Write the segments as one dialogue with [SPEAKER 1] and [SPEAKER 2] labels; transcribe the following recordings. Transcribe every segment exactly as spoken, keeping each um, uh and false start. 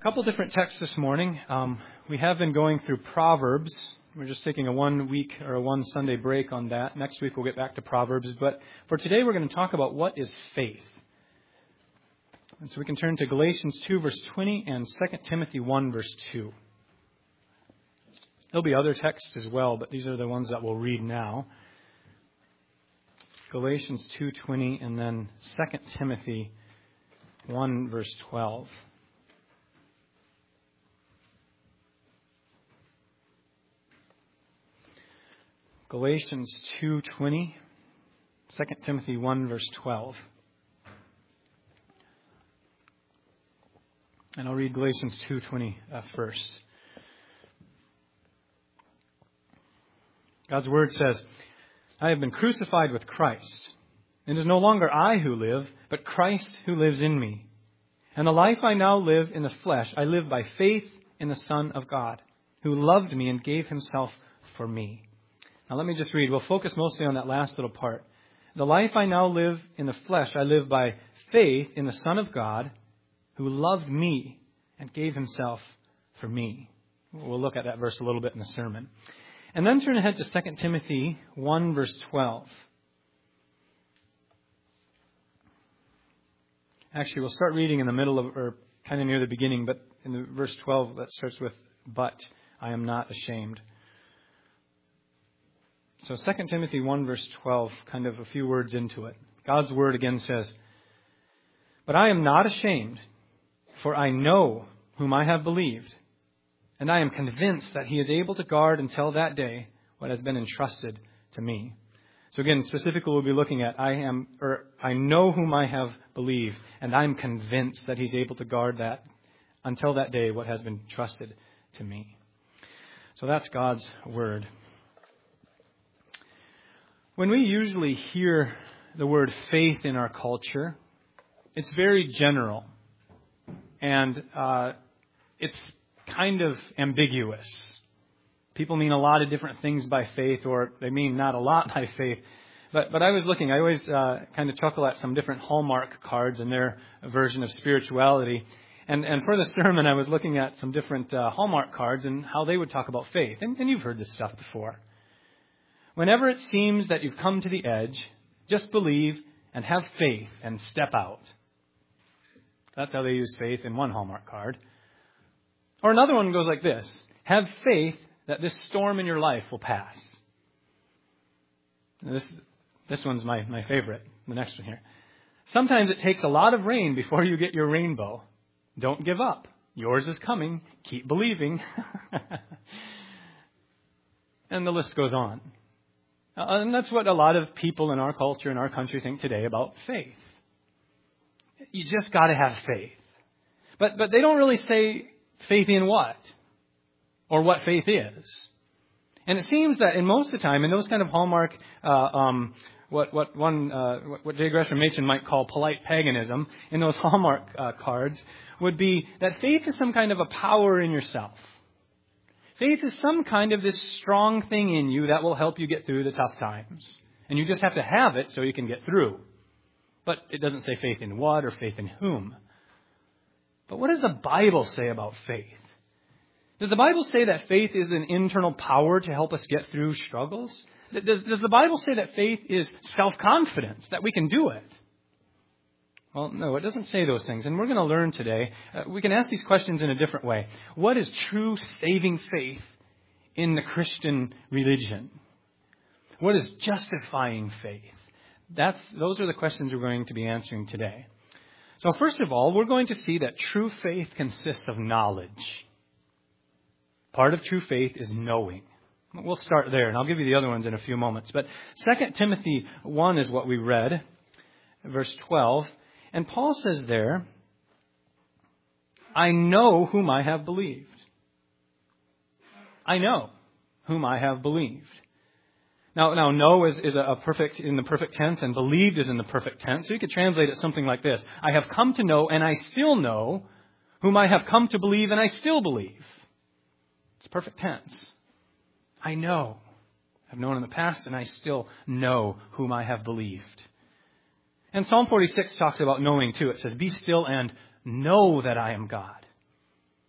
[SPEAKER 1] couple different texts this morning. Um, we have been going through Proverbs. We're just taking a one week or a one Sunday break on that. Next week we'll get back to Proverbs. But for today we're going to talk about what is faith. And so we can turn to Galatians two verse twenty and Second Timothy one verse two. There'll be other texts as well, but these are the ones that we'll read now. Galatians two twenty and then Second Timothy one verse twelve. Galatians two twenty, Second Timothy one verse twelve. And I'll read Galatians two twenty uh, first. God's Word says, I have been crucified with Christ. It is no longer I who live, but Christ who lives in me. And the life I now live in the flesh, I live by faith in the Son of God, who loved me and gave himself for me. Now let me just read. We'll focus mostly on that last little part. The life I now live in the flesh, I live by faith in the Son of God, who loved me and gave himself for me. We'll look at that verse a little bit in the sermon. And then turn ahead to Second Timothy one verse twelve. Actually, we'll start reading in the middle of, or kind of near the beginning, but in the verse twelve that starts with, but I am not ashamed. So Second Timothy one verse twelve, kind of a few words into it. God's Word again says, but I am not ashamed, for I know whom I have believed, and I am convinced that he is able to guard until that day what has been entrusted to me. So again, specifically we'll be looking at, I am, or I know whom I have believed, and I am convinced that he's able to guard that until that day what has been trusted to me. So that's God's Word. When we usually hear the word faith in our culture, it's very general. And uh, it's kind of ambiguous. People mean a lot of different things by faith, or they mean not a lot by faith. But but I was looking, I always uh, kind of chuckle at some different Hallmark cards and their version of spirituality. And and for the sermon, I was looking at some different uh, Hallmark cards and how they would talk about faith. And, and you've heard this stuff before. Whenever it seems that you've come to the edge, just believe and have faith and step out. That's how they use faith in one Hallmark card. Or another one goes like this. Have faith that this storm in your life will pass. Now this this one's my, my favorite, the next one here. Sometimes it takes a lot of rain before you get your rainbow. Don't give up. Yours is coming. Keep believing. And the list goes on. Uh, and that's what a lot of people in our culture, in our country, think today about faith. You just got to have faith. But but they don't really say faith in what? Or what faith is. And it seems that in most of the time, in those kind of Hallmark, uh, um, what what one uh, what, what J. Gresham Machen might call polite paganism, in those Hallmark uh, cards, would be that faith is some kind of a power in yourself. Faith is some kind of this strong thing in you that will help you get through the tough times. And you just have to have it so you can get through. But it doesn't say faith in what or faith in whom. But what does the Bible say about faith? Does the Bible say that faith is an internal power to help us get through struggles? Does, does the Bible say that faith is self-confidence, that we can do it? Well, no, it doesn't say those things. And we're going to learn today. Uh, we can ask these questions in a different way. What is true saving faith in the Christian religion? What is justifying faith? That's, those are the questions we're going to be answering today. So first of all, we're going to see that true faith consists of knowledge. Part of true faith is knowing. We'll start there, and I'll give you the other ones in a few moments. But Second Timothy one is what we read, verse twelve. And Paul says there, I know whom I have believed. I know whom I have believed. Now, now, know is, is a perfect, in the perfect tense, and believed is in the perfect tense. So you could translate it something like this. I have come to know, and I still know, whom I have come to believe, and I still believe. It's perfect tense. I know. I've known in the past, and I still know whom I have believed. And Psalm forty-six talks about knowing too. It says, be still and know that I am God.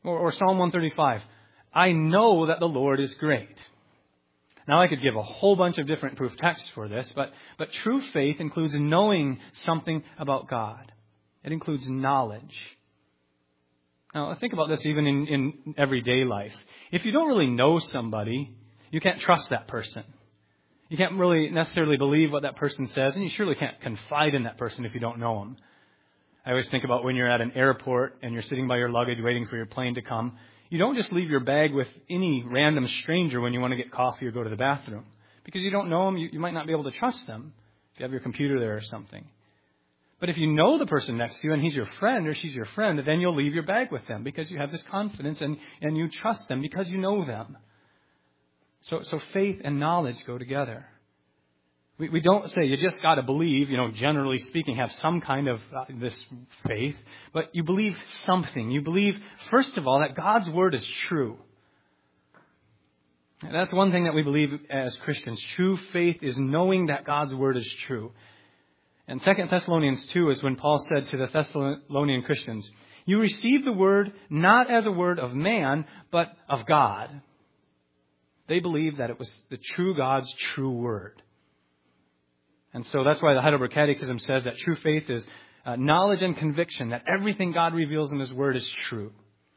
[SPEAKER 1] Or, or Psalm one thirty-five, I know that the Lord is great. Now, I could give a whole bunch of different proof texts for this, but, but true faith includes knowing something about God. It includes knowledge. Now, think about this even in, in everyday life. If you don't really know somebody, you can't trust that person. You can't really necessarily believe what that person says, and you surely can't confide in that person if you don't know them. I always think about when you're at an airport and you're sitting by your luggage waiting for your plane to come. You don't just leave your bag with any random stranger when you want to get coffee or go to the bathroom. Because you don't know them, you, you might not be able to trust them if you have your computer there or something. But if you know the person next to you and he's your friend or she's your friend, then you'll leave your bag with them because you have this confidence and, and you trust them because you know them. So, so faith and knowledge go together. We, we don't say you just got to believe, you know, generally speaking, have some kind of uh, this faith, but you believe something. You believe, first of all, that God's word is true. And that's one thing that we believe as Christians. True faith is knowing that God's word is true. And Second Thessalonians two is when Paul said to the Thessalonian Christians, you received the word not as a word of man, but of God. They believed that it was the true God's true word. And so that's why the Heidelberg Catechism says that true faith is uh, knowledge and conviction that everything God reveals in His Word is true.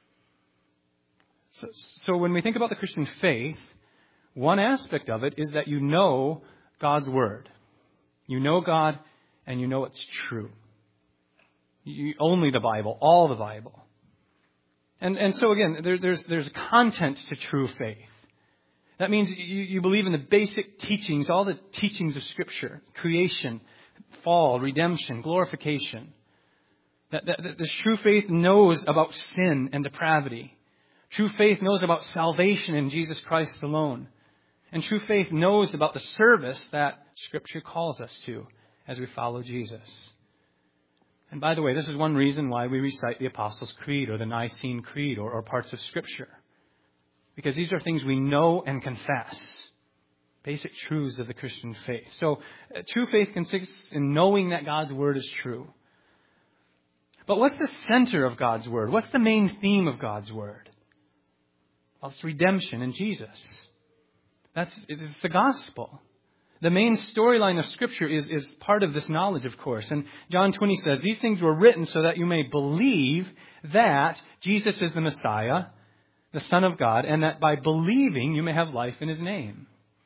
[SPEAKER 1] So, so when we think about the Christian faith, one aspect of it is that you know God's Word. You know God and you know it's true. You, only the Bible, all the Bible. And and so again, there, there's there's content to true faith. That means you, you believe in the basic teachings, all the teachings of Scripture, creation, fall, redemption, glorification. That, that, that this true faith knows about sin and depravity. True faith knows about salvation in Jesus Christ alone. And true faith knows about the service that Scripture calls us to as we follow Jesus. And by the way, this is one reason why we recite the Apostles' Creed or the Nicene Creed or, or parts of Scripture. Because these are things we know and confess. Basic truths of the Christian faith. So, uh, true faith consists in knowing that God's Word is true. But what's the center of God's Word? What's the main theme of God's Word? Well, it's redemption in Jesus. That's it's the gospel. The main storyline of Scripture is, is part of this knowledge, of course. And John twenty says, these things were written so that you may believe that Jesus is the Messiah, the Son of God, and that by believing you may have life in His name.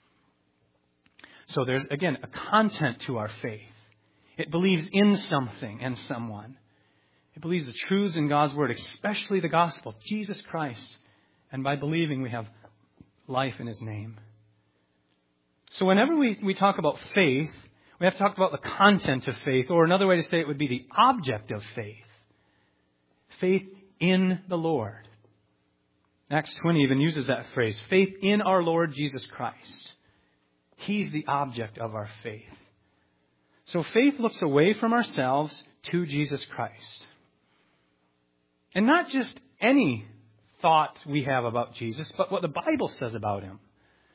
[SPEAKER 1] So there's, again, a content to our faith. It believes in something and someone. It believes the truths in God's Word, especially the gospel of Jesus Christ. And by believing we have life in His name. So whenever we, we talk about faith, we have to talk about the content of faith, or another way to say it would be the object of faith. Faith in the Lord. Acts twenty even uses that phrase, faith in our Lord Jesus Christ. He's the object of our faith. So faith looks away from ourselves to Jesus Christ. And not just any thought we have about Jesus, but what the Bible says about Him.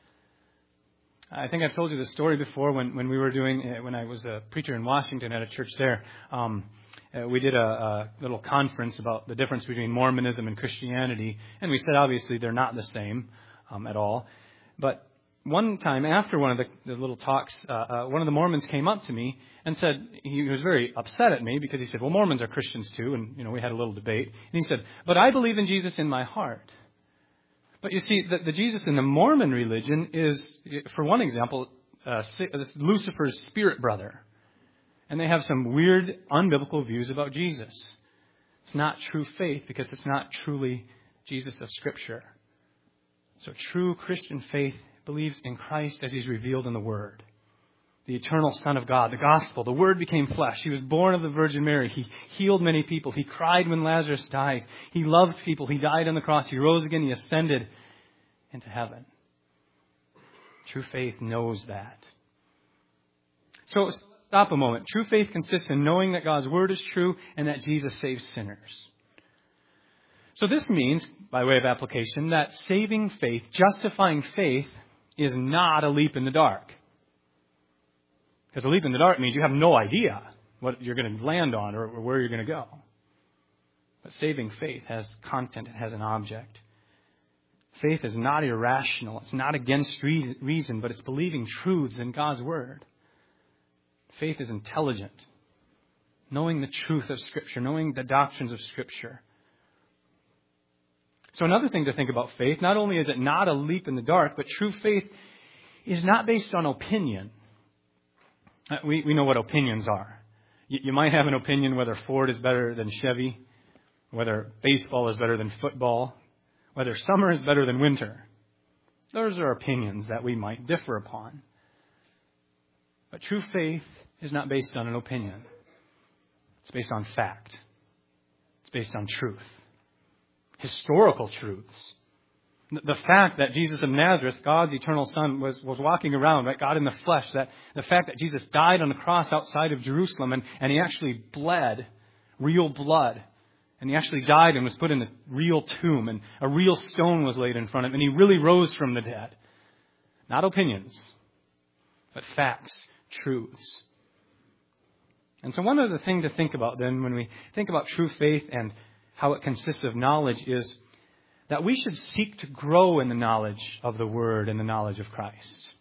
[SPEAKER 1] I think I've told you this story before when, when we were doing, when I was a preacher in Washington at a church there. Um, Uh, we did a, a little conference about the difference between Mormonism and Christianity. And we said, obviously, they're not the same um, at all. But one time after one of the, the little talks, uh, uh, one of the Mormons came up to me and said, he was very upset at me because he said, well, Mormons are Christians too. And, you know, we had a little debate. And he said, but I believe in Jesus in my heart. But you see, the, the Jesus in the Mormon religion is, for one example, uh, Lucifer's spirit brother. And they have some weird, unbiblical views about Jesus. It's not true faith because it's not truly Jesus of Scripture. So true Christian faith believes in Christ as He's revealed in the Word. The eternal Son of God, the gospel, the Word became flesh. He was born of the Virgin Mary. He healed many people. He cried when Lazarus died. He loved people. He died on the cross. He rose again. He ascended into heaven. True faith knows that. So, stop a moment. True faith consists in knowing that God's Word is true and that Jesus saves sinners. So this means, by way of application, that saving faith, justifying faith, is not a leap in the dark. Because a leap in the dark means you have no idea what you're going to land on or where you're going to go. But saving faith has content. It has an object. Faith is not irrational. It's not against reason, but it's believing truths in God's Word. Faith is intelligent. Knowing the truth of Scripture, knowing the doctrines of Scripture. So another thing to think about faith, not only is it not a leap in the dark, but true faith is not based on opinion. We, we know what opinions are. You, you might have an opinion whether Ford is better than Chevy, whether baseball is better than football, whether summer is better than winter. Those are opinions that we might differ upon. But true faith is not based on an opinion. It's based on fact. It's based on truth. Historical truths. The fact that Jesus of Nazareth, God's eternal Son, was, was walking around, right? God in the flesh. That the fact that Jesus died on the cross outside of Jerusalem and, and he actually bled, real blood. And he actually died and was put in a real tomb, and a real stone was laid in front of him, and he really rose from the dead. Not opinions, but facts, truths. And so one other thing to think about then when we think about true faith and how it consists of knowledge is that we should seek to grow in the knowledge of the Word and the knowledge of Christ.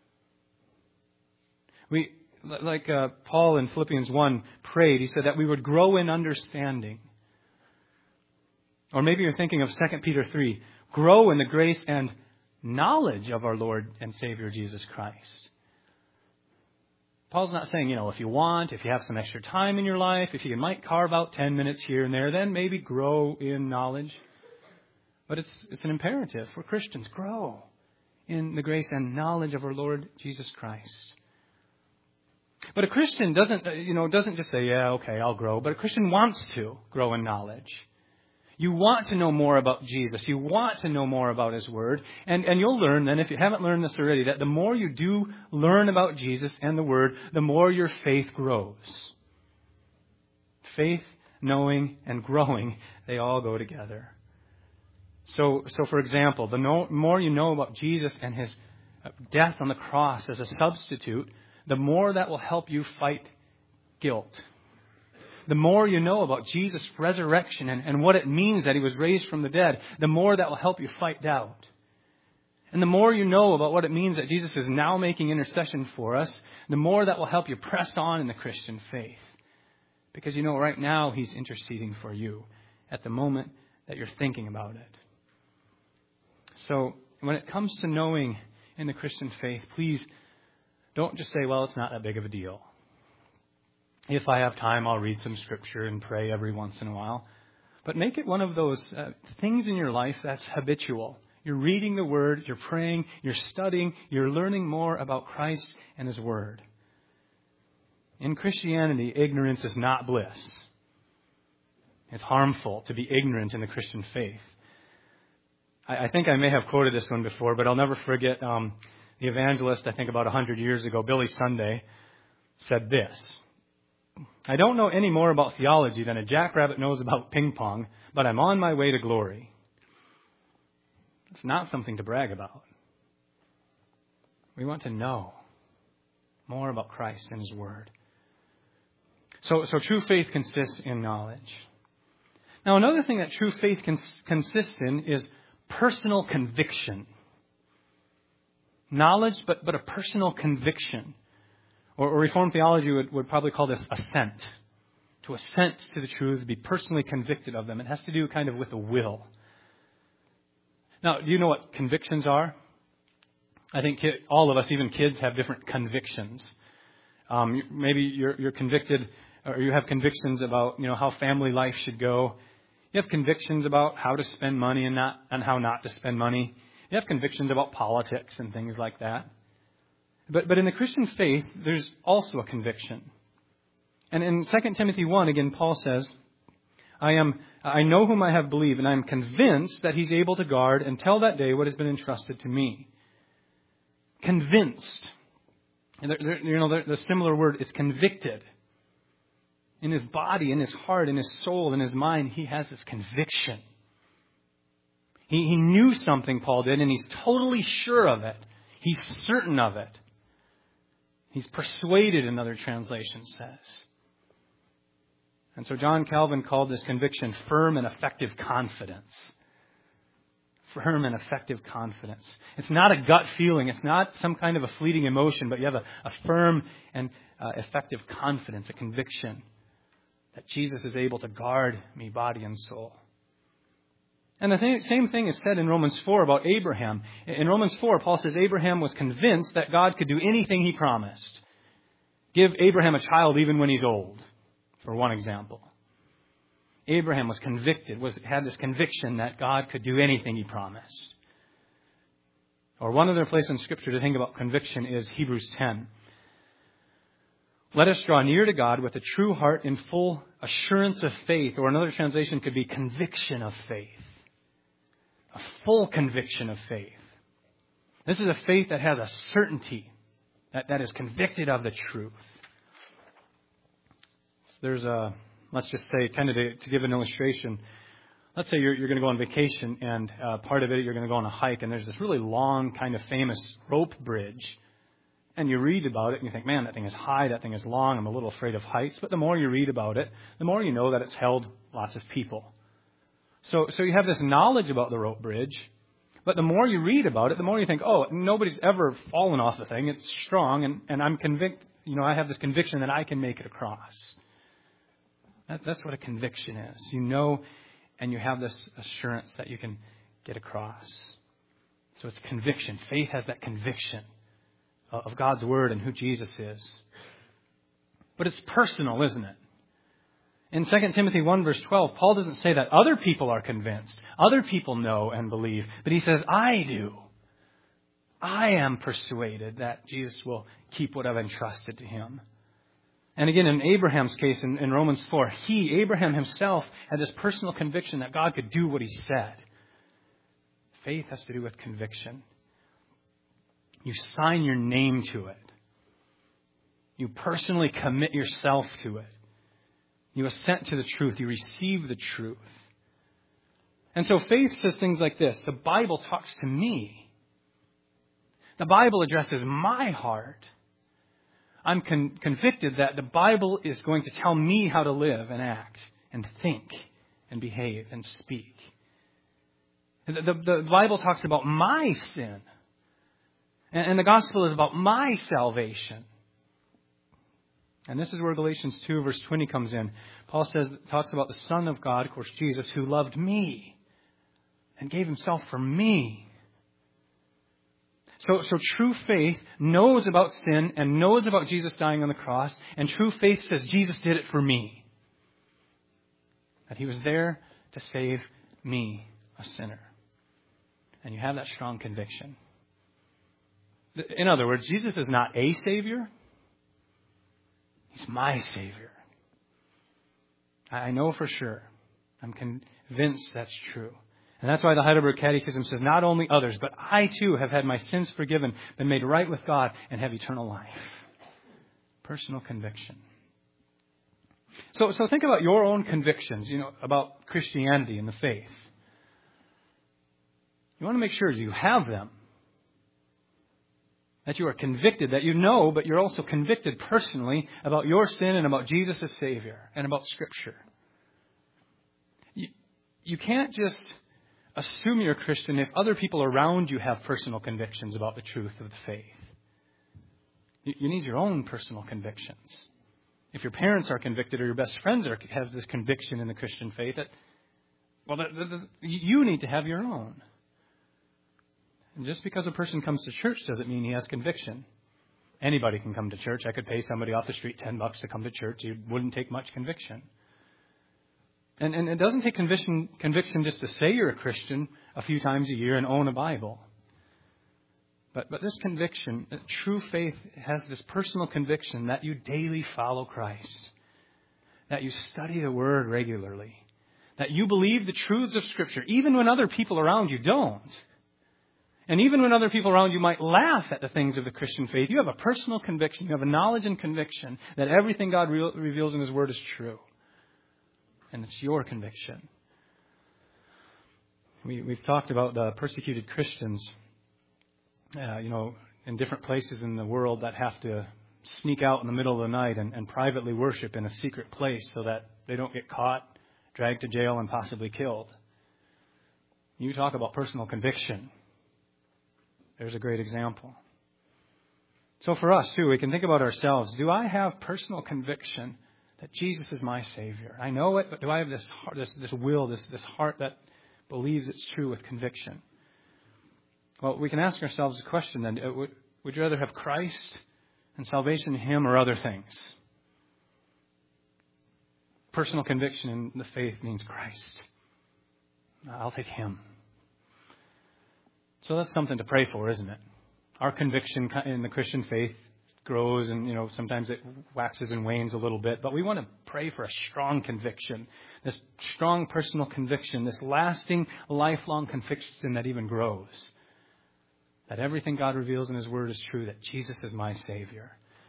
[SPEAKER 1] We, like uh, Paul in Philippians one prayed, he said that we would grow in understanding. Or maybe you're thinking of Second Peter three, grow in the grace and knowledge of our Lord and Savior Jesus Christ. Paul's not saying, you know, if you want, if you have some extra time in your life, if you might carve out ten minutes here and there, then maybe grow in knowledge. But it's it's an imperative for Christians. Grow in the grace and knowledge of our Lord Jesus Christ. But a Christian doesn't, you know, doesn't just say, yeah, okay, I'll grow. But a Christian wants to grow in knowledge. You want to know more about Jesus. You want to know more about His Word. And, and you'll learn then, if you haven't learned this already, that the more you do learn about Jesus and the Word, the more your faith grows. Faith, knowing, and growing, they all go together. So, so for example, the no, more you know about Jesus and His death on the cross as a substitute, the more that will help you fight guilt. The more you know about Jesus' resurrection and, and what it means that He was raised from the dead, the more that will help you fight doubt. And the more you know about what it means that Jesus is now making intercession for us, the more that will help you press on in the Christian faith. Because you know right now He's interceding for you at the moment that you're thinking about it. So when it comes to knowing in the Christian faith, please don't just say, well, it's not that big of a deal. If I have time, I'll read some scripture and pray every once in a while. But make it one of those uh, things in your life that's habitual. You're reading the Word, you're praying, you're studying, you're learning more about Christ and His Word. In Christianity, ignorance is not bliss. It's harmful to be ignorant in the Christian faith. I, I think I may have quoted this one before, but I'll never forget um, the evangelist, I think about one hundred years ago, Billy Sunday, said this. I don't know any more about theology than a jackrabbit knows about ping pong, but I'm on my way to glory. It's not something to brag about. We want to know more about Christ and His Word. So, so true faith consists in knowledge. Now, another thing that true faith cons- consists in is personal conviction. Knowledge, but, but a personal conviction. Or, or Reformed theology would, would probably call this assent. To assent to the truths, be personally convicted of them. It has to do kind of with the will. Now, do you know what convictions are? I think kid, all of us, even kids, have different convictions. Um, maybe you're, you're convicted, or you have convictions about, you know, how family life should go. You have convictions about how to spend money and not, and how not to spend money. You have convictions about politics and things like that. But but in the Christian faith, there's also a conviction. And in Second Timothy one, again, Paul says, I am I know whom I have believed, and I am convinced that He's able to guard until that day what has been entrusted to me. Convinced. And there, there, you know, the, the similar word is convicted. In his body, in his heart, in his soul, in his mind, he has this conviction. He, he knew something, Paul did, and he's totally sure of it. He's certain of it. He's persuaded, another translation says. And so John Calvin called this conviction firm and effective confidence. Firm and effective confidence. It's not a gut feeling. It's not some kind of a fleeting emotion, but you have a, a firm and uh, effective confidence, a conviction that Jesus is able to guard me, body and soul. And the th- same thing is said in Romans four about Abraham. In Romans four, Paul says Abraham was convinced that God could do anything he promised. Give Abraham a child even when he's old, for one example. Abraham was convicted, was had this conviction that God could do anything he promised. Or one other place in Scripture to think about conviction is Hebrews ten. Let us draw near to God with a true heart in full assurance of faith. Or another translation could be conviction of faith. A full conviction of faith. This is a faith that has a certainty, that, that is convicted of the truth. There's a, let's just say, kind of to, to give an illustration, let's say you're, you're going to go on vacation, and uh, part of it you're going to go on a hike, and there's this really long, kind of famous rope bridge. And you read about it, and you think, man, that thing is high, that thing is long, I'm a little afraid of heights. But the more you read about it, the more you know that it's held lots of people. So, so you have this knowledge about the rope bridge, but the more you read about it, the more you think, oh, nobody's ever fallen off the thing. It's strong, and, and I'm convict. You know, I have this conviction that I can make it across. That, that's what a conviction is. You know, and you have this assurance that you can get across. So it's conviction. Faith has that conviction of God's Word and who Jesus is. But it's personal, isn't it? In Second Timothy one verse twelve, Paul doesn't say that other people are convinced. Other people know and believe. But he says, I do. I am persuaded that Jesus will keep what I've entrusted to him. And again, in Abraham's case, in, in Romans four, he, Abraham himself, had this personal conviction that God could do what he said. Faith has to do with conviction. You sign your name to it. You personally commit yourself to it. You assent to the truth. You receive the truth. And so faith says things like this. The Bible talks to me. The Bible addresses my heart. I'm con- convicted that the Bible is going to tell me how to live and act and think and behave and speak. The, the, the Bible talks about my sin. And, and the gospel is about my salvation. And this is where Galatians two verse twenty comes in. Paul says, talks about the Son of God, of course, Jesus, who loved me and gave himself for me. So, so true faith knows about sin and knows about Jesus dying on the cross. And true faith says, Jesus did it for me. That he was there to save me, a sinner. And you have that strong conviction. In other words, Jesus is not a Savior. He's my Savior. I know for sure. I'm convinced that's true. And that's why the Heidelberg Catechism says, not only others, but I too have had my sins forgiven, been made right with God, and have eternal life. Personal conviction. So, so think about your own convictions, you know, about Christianity and the faith. You want to make sure you have them. That you are convicted, that you know, but you're also convicted personally about your sin and about Jesus as Savior and about Scripture. You, you can't just assume you're a Christian if other people around you have personal convictions about the truth of the faith. You, you need your own personal convictions. If your parents are convicted or your best friends are, have this conviction in the Christian faith, that, well, the, the, the, you need to have your own. And just because a person comes to church doesn't mean he has conviction. Anybody can come to church. I could pay somebody off the street ten bucks to come to church. It wouldn't take much conviction. And, and it doesn't take conviction, conviction just to say you're a Christian a few times a year and own a Bible. But, but this conviction, true faith has this personal conviction that you daily follow Christ. That you study the Word regularly. That you believe the truths of Scripture, even when other people around you don't. And even when other people around you might laugh at the things of the Christian faith, you have a personal conviction. You have a knowledge and conviction that everything God re- reveals in His Word is true. And it's your conviction. We, we've talked about the persecuted Christians, uh, you know, in different places in the world that have to sneak out in the middle of the night and, and privately worship in a secret place so that they don't get caught, dragged to jail, and possibly killed. You talk about personal conviction. There's a great example. So for us, too, we can think about ourselves. Do I have personal conviction that Jesus is my Savior? I know it, but do I have this heart, this, this will, this, this heart that believes it's true with conviction? Well, we can ask ourselves a question then. Would, would you rather have Christ and salvation in Him or other things? Personal conviction in the faith means Christ. I'll take Him. So that's something to pray for, isn't it? Our conviction in the Christian faith grows and, you know, sometimes it waxes and wanes a little bit. But we want to pray for a strong conviction, this strong personal conviction, this lasting, lifelong conviction that even grows. That everything God reveals in His Word is true, that Jesus is my Savior.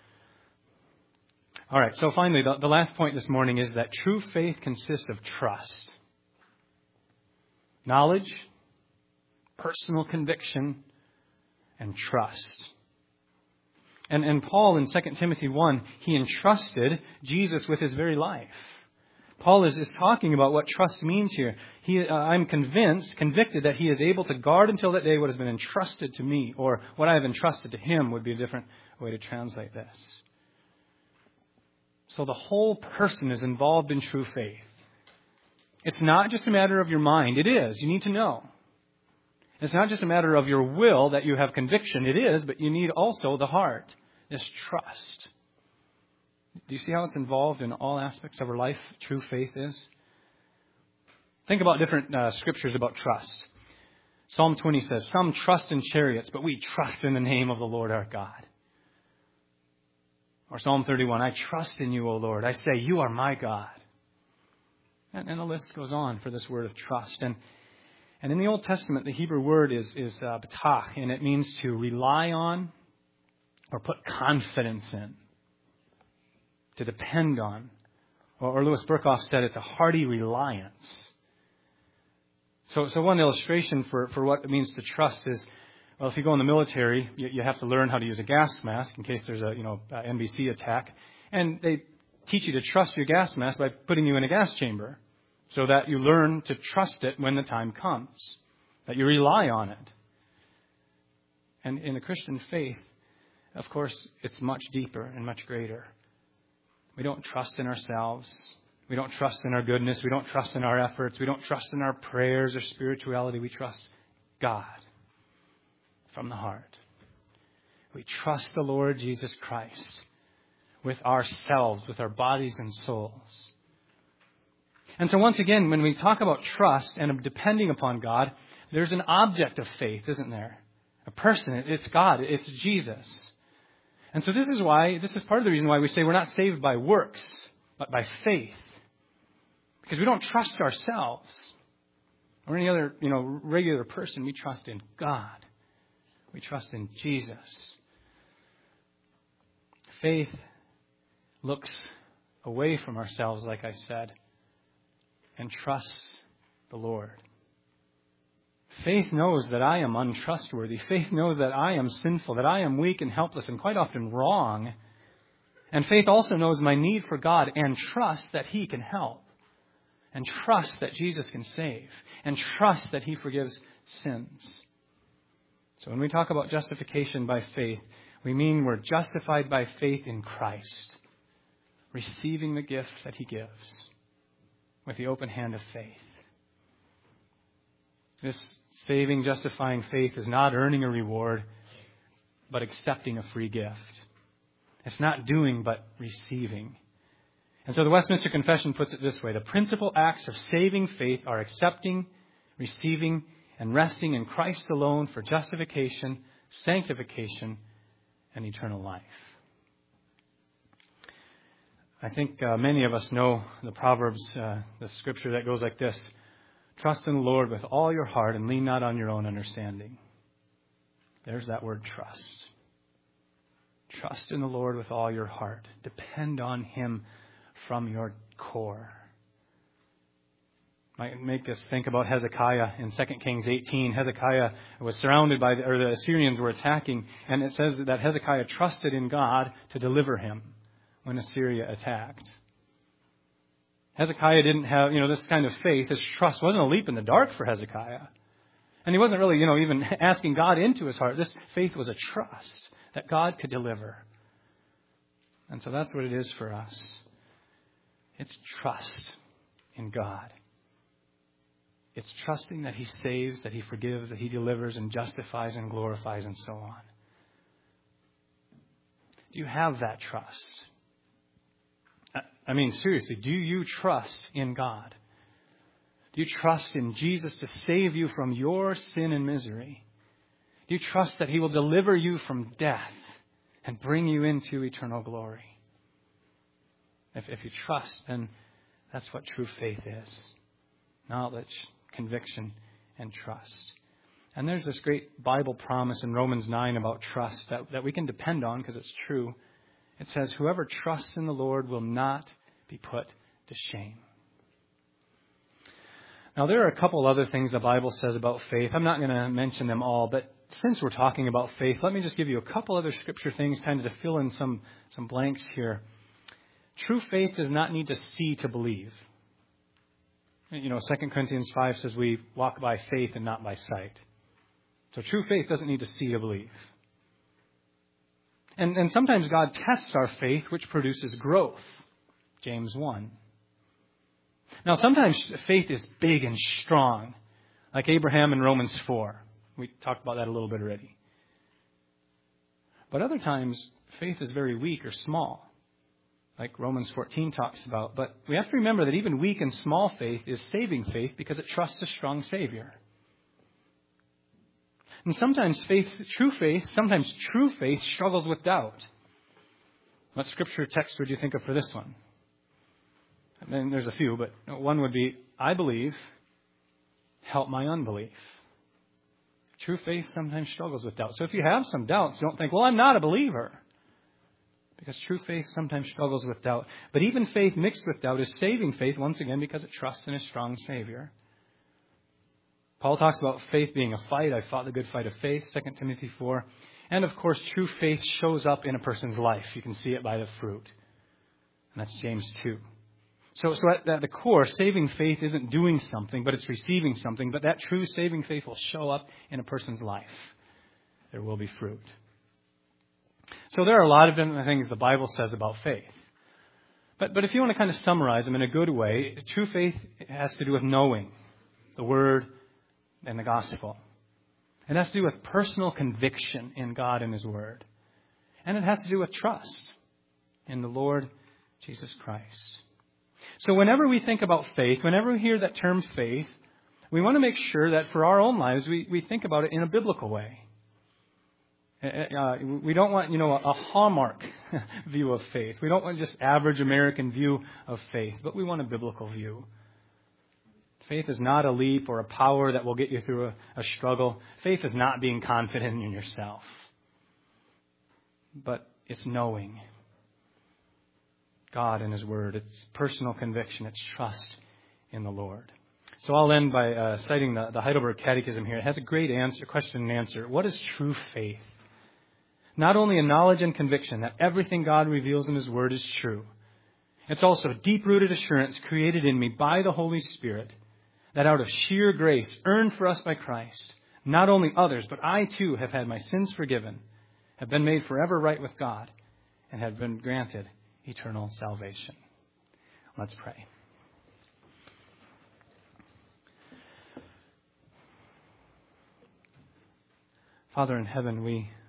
[SPEAKER 1] All right, so finally, the, the last point this morning is that true faith consists of trust. Knowledge, personal conviction, and trust. And, and Paul in Second Timothy one, he entrusted Jesus with his very life. Paul is, is talking about what trust means here. He, uh, I'm convinced, convicted that he is able to guard until that day what has been entrusted to me, or what I have entrusted to him would be a different way to translate this. So the whole person is involved in true faith. It's not just a matter of your mind. It is. You need to know. It's not just a matter of your will that you have conviction. It is, but you need also the heart, this trust. Do you see how it's involved in all aspects of our life? True faith is. Think about different uh, scriptures about trust. Psalm twenty says, "Some trust in chariots, but we trust in the name of the Lord our God." Or Psalm thirty-one, "I trust in you, O Lord. I say, you are my God." And, and the list goes on for this word of trust. And And in the Old Testament, the Hebrew word is, is uh, batach, and it means to rely on or put confidence in, to depend on. Or, or Louis Berkhoff said it's a hearty reliance. So, so one illustration for, for what it means to trust is, well, if you go in the military, you, you have to learn how to use a gas mask in case there's a you know a N B C attack, and they teach you to trust your gas mask by putting you in a gas chamber, so that you learn to trust it when the time comes, that you rely on it. And in the Christian faith, of course, it's much deeper and much greater. We don't trust in ourselves. We don't trust in our goodness. We don't trust in our efforts. We don't trust in our prayers or spirituality. We trust God from the heart. We trust the Lord Jesus Christ with ourselves, with our bodies and souls. And so once again, when we talk about trust and depending upon God, there's an object of faith, isn't there? A person. It's God. It's Jesus. And so this is why, this is part of the reason why we say we're not saved by works, but by faith. Because we don't trust ourselves or any other, you know, regular person. We trust in God. We trust in Jesus. Faith looks away from ourselves, like I said, and trusts the Lord. Faith knows that I am untrustworthy. Faith knows that I am sinful, that I am weak and helpless and quite often wrong. And faith also knows my need for God and trusts that He can help. And trust that Jesus can save. And trust that He forgives sins. So when we talk about justification by faith, we mean we're justified by faith in Christ, receiving the gift that He gives with the open hand of faith. This saving, justifying faith is not earning a reward, but accepting a free gift. It's not doing, but receiving. And so the Westminster Confession puts it this way: the principal acts of saving faith are accepting, receiving, and resting in Christ alone for justification, sanctification, and eternal life. I think uh, many of us know the Proverbs, uh, the scripture that goes like this: trust in the Lord with all your heart and lean not on your own understanding. There's that word trust. Trust in the Lord with all your heart. Depend on Him from your core. Might make us think about Hezekiah in Second Kings eighteen. Hezekiah was surrounded by, the, or the Assyrians were attacking, and it says that Hezekiah trusted in God to deliver him when Assyria attacked. Hezekiah didn't have, you know, this kind of faith. His trust wasn't a leap in the dark for Hezekiah. And he wasn't really, you know, even asking God into his heart. This faith was a trust that God could deliver. And so that's what it is for us. It's trust in God. It's trusting that he saves, that he forgives, that he delivers and justifies and glorifies and so on. Do you have that trust? I mean, seriously, do you trust in God? Do you trust in Jesus to save you from your sin and misery? Do you trust that he will deliver you from death and bring you into eternal glory? If, if you trust, then that's what true faith is. Knowledge, conviction, and trust. And there's this great Bible promise in Romans nine about trust that, that we can depend on because it's true. It says, whoever trusts in the Lord will not be put to shame. Now, there are a couple other things the Bible says about faith. I'm not going to mention them all, but since we're talking about faith, let me just give you a couple other scripture things kind of to fill in some, some blanks here. True faith does not need to see to believe. You know, Second Corinthians five says we walk by faith and not by sight. So true faith doesn't need to see to believe. And, and sometimes God tests our faith, which produces growth. James one. Now, sometimes faith is big and strong, like Abraham in Romans four. We talked about that a little bit already. But other times, faith is very weak or small, like Romans fourteen talks about. But we have to remember that even weak and small faith is saving faith because it trusts a strong Savior. And sometimes faith, true faith, sometimes true faith struggles with doubt. What scripture text would you think of for this one? I mean, there's a few, but one would be, I believe, help my unbelief. True faith sometimes struggles with doubt. So if you have some doubts, don't think, well, I'm not a believer. Because true faith sometimes struggles with doubt. But even faith mixed with doubt is saving faith, once again, because it trusts in a strong Savior. Paul talks about faith being a fight. I fought the good fight of faith, Second Timothy four. And of course, true faith shows up in a person's life. You can see it by the fruit. And that's James two. So, so at, at the core, saving faith isn't doing something, but it's receiving something. But that true saving faith will show up in a person's life. There will be fruit. So there are a lot of different things the Bible says about faith. But, but if you want to kind of summarize them in a good way, true faith has to do with knowing the Word and the gospel. It has to do with personal conviction in God and His Word. And it has to do with trust in the Lord Jesus Christ. So whenever we think about faith, whenever we hear that term faith, we want to make sure that for our own lives, we, we think about it in a biblical way. Uh, we don't want, you know, a hallmark view of faith. We don't want just average American view of faith, but we want a biblical view. Faith is not a leap or a power that will get you through a, a struggle. Faith is not being confident in yourself. But it's knowing God and His Word. It's personal conviction. It's trust in the Lord. So I'll end by uh, citing the, the Heidelberg Catechism here. It has a great answer, question and answer. What is true faith? Not only a knowledge and conviction that everything God reveals in His Word is true. It's also a deep-rooted assurance created in me by the Holy Spirit that out of sheer grace earned for us by Christ, not only others, but I too have had my sins forgiven, have been made forever right with God, and have been granted eternal salvation. Let's pray. Father in heaven, we